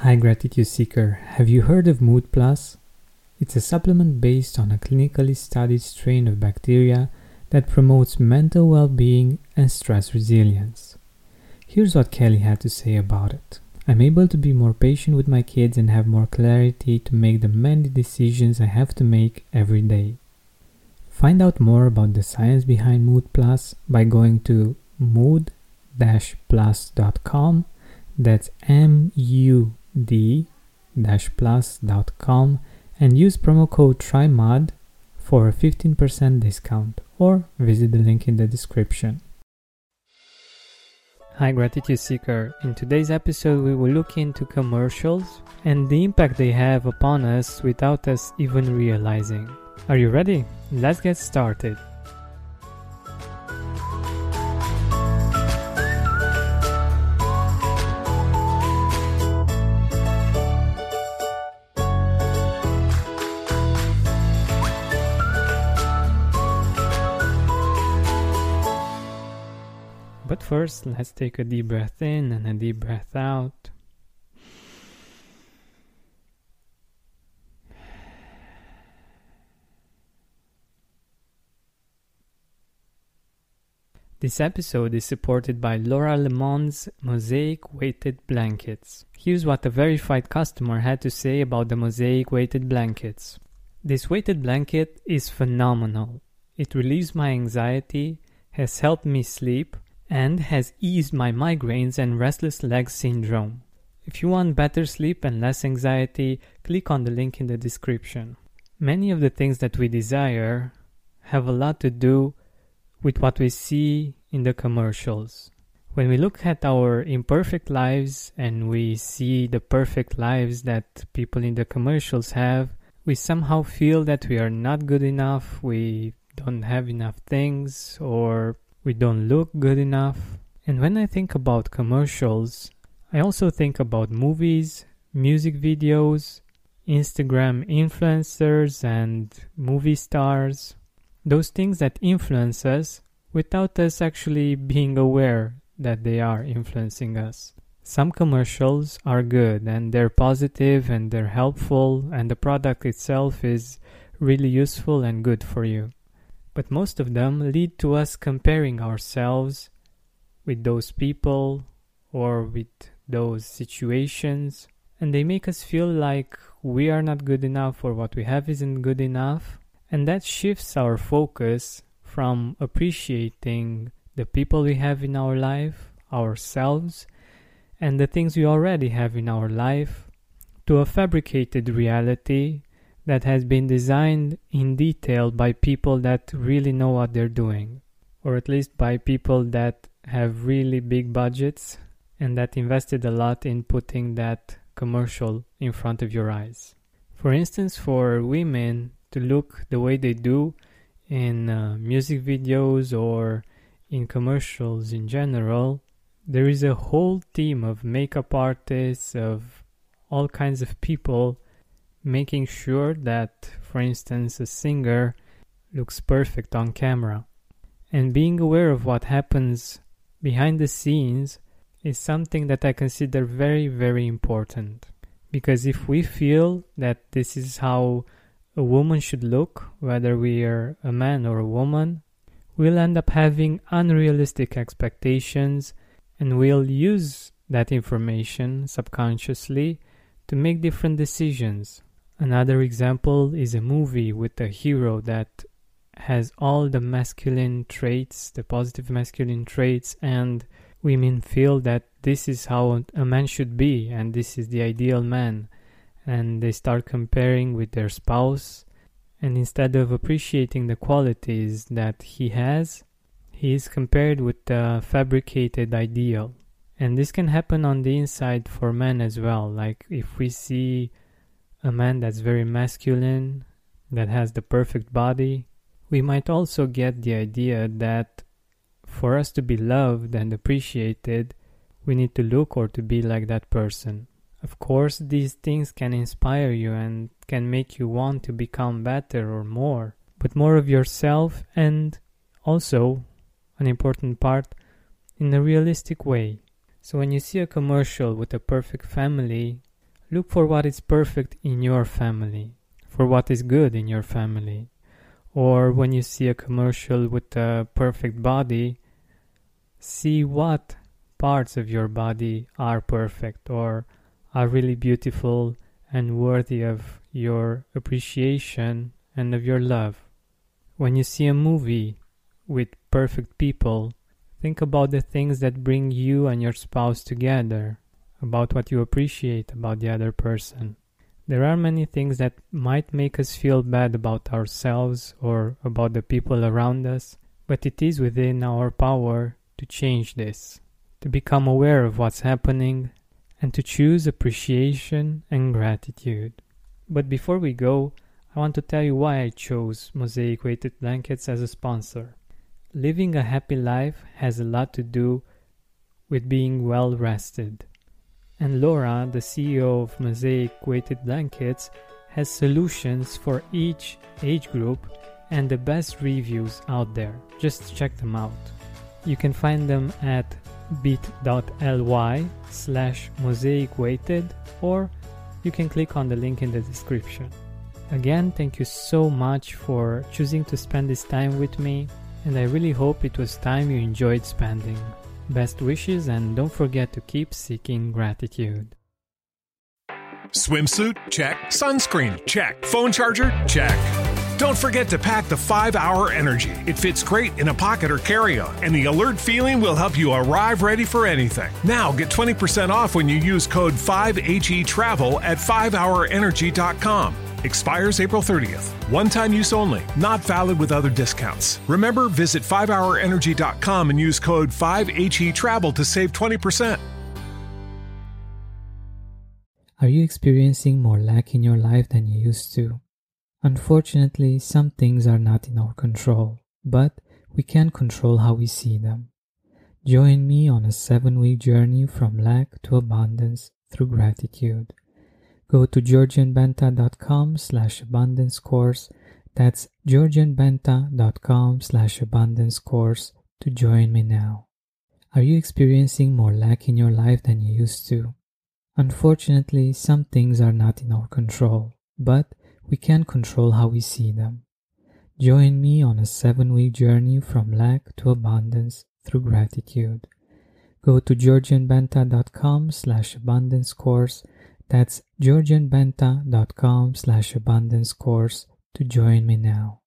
Hi Gratitude Seeker, have you heard of Mood Plus? It's a supplement based on a clinically studied strain of bacteria that promotes mental well-being and stress resilience. Here's what Kelly had to say about it. I'm able to be more patient with my kids and have more clarity to make the many decisions I have to make every day. Find out more about the science behind Mood Plus by going to mood-plus.com. That's MUD-plus.com and use promo code TRYMUD for a 15% discount, or visit the link in the description. Hi Gratitude Seeker, in today's episode we will look into commercials and the impact they have upon us without us even realizing. Are you ready? Let's get started. But first, let's take a deep breath in and a deep breath out. This episode is supported by Laura Lemon's Mosaic Weighted Blankets. Here's what a verified customer had to say about the Mosaic Weighted Blankets. This weighted blanket is phenomenal. It relieves my anxiety, has helped me sleep, and has eased my migraines and restless leg syndrome. If you want better sleep and less anxiety, click on the link in the description. Many of the things that we desire have a lot to do with what we see in the commercials. When we look at our imperfect lives and we see the perfect lives that people in the commercials have, we somehow feel that we are not good enough, we don't have enough things, or we don't look good enough. And when I think about commercials, I also think about movies, music videos, Instagram influencers and movie stars. Those things that influence us without us actually being aware that they are influencing us. Some commercials are good and they're positive and they're helpful and the product itself is really useful and good for you. But most of them lead to us comparing ourselves with those people or with those situations, and they make us feel like we are not good enough or what we have isn't good enough, and that shifts our focus from appreciating the people we have in our life, ourselves, and the things we already have in our life, to a fabricated reality that has been designed in detail by people that really know what they're doing, or at least by people that have really big budgets and that invested a lot in putting that commercial in front of your eyes. For instance, for women to look the way they do in music videos or in commercials in general, there is a whole team of makeup artists, of all kinds of people making sure that, for instance, a singer looks perfect on camera. And being aware of what happens behind the scenes is something that I consider very, very important. Because if we feel that this is how a woman should look, whether we are a man or a woman, we'll end up having unrealistic expectations and we'll use that information subconsciously to make different decisions. Another example is a movie with a hero that has all the masculine traits, the positive masculine traits, and women feel that this is how a man should be and this is the ideal man. And they start comparing with their spouse, and instead of appreciating the qualities that he has, he is compared with the fabricated ideal. And this can happen on the inside for men as well. Like if we see a man that's very masculine, that has the perfect body, we might also get the idea that for us to be loved and appreciated, we need to look or to be like that person. Of course, these things can inspire you and can make you want to become better or more, but more of yourself, and also, an important part, in a realistic way. So when you see a commercial with a perfect family, Look for what is perfect in your family, for what is good in your family. Or when you see a commercial with a perfect body, see what parts of your body are perfect or are really beautiful and worthy of your appreciation and of your love. When you see a movie with perfect people, think about the things that bring you and your spouse together, about what you appreciate about the other person. There are many things that might make us feel bad about ourselves or about the people around us, but it is within our power to change this, to become aware of what's happening, and to choose appreciation and gratitude. But before we go, I want to tell you why I chose Mosaic Weighted Blankets as a sponsor. Living a happy life has a lot to do with being well rested. And Laura, the CEO of Mosaic Weighted Blankets, has solutions for each age group and the best reviews out there. Just check them out. You can find them at bit.ly/mosaicweighted, or you can click on the link in the description. Again, thank you so much for choosing to spend this time with me, and I really hope it was time you enjoyed spending. Best wishes, and don't forget to keep seeking gratitude. Swimsuit? Check. Sunscreen? Check. Phone charger? Check. Don't forget to pack the 5-Hour Energy. It fits great in a pocket or carry-on, and the alert feeling will help you arrive ready for anything. Now get 20% off when you use code 5HETRAVEL at 5hourenergy.com. Expires April 30th. One-time use only. Not valid with other discounts. Remember, visit 5hourenergy.com and use code 5HETRAVEL to save 20%. Are you experiencing more lack in your life than you used to? Unfortunately, some things are not in our control, but we can control how we see them. Join me on a 7-week journey from lack to abundance through gratitude. Go to georgianbenta.com/abundance course. That's georgianbenta.com/abundance course to join me now. Are you experiencing more lack in your life than you used to? Unfortunately, some things are not in our control, but we can control how we see them. Join me on a 7-week journey from lack to abundance through gratitude. Go to georgianbenta.com/abundance course. That's georgianbenta.com/abundance course to join me now.